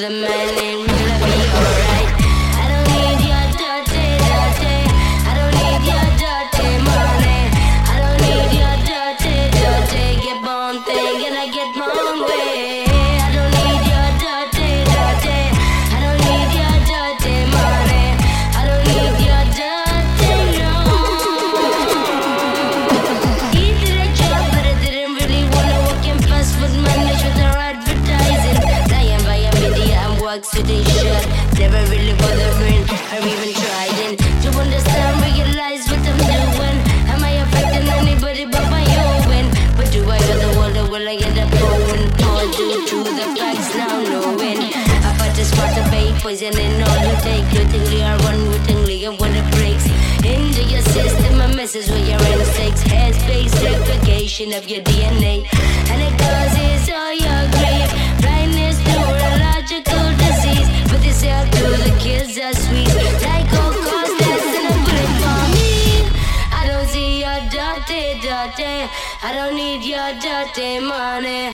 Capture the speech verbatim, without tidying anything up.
man and will I be alright? I don't need your dirty, dirty. I don't need your dirty money. I don't need your dirty, dirty. Get my own thing and I get my own way. I don't need your dirty, dirty. I don't need your dirty money. I don't need your dirty, no. He did a job, but I didn't really wanna work in fast food managed with their advertising. Lying by a media and work so they should. Never really bothering or even trying to understand, realize what I'm doing. Am I affecting anybody but my own? But do I got the world or will I end up going? All due to the facts now knowing. I fight the smart to pay poison in all you take. Wittingly or unwittingly and when it breaks into your system, a message with your instincts. Headspace replication of your D N A. And it causes all your grief. Blindness, neurological disease. But they say to the kids are sweet. Like all cause that's in a bullet for me. I don't see your dirty, dirty. I don't need your dirty money.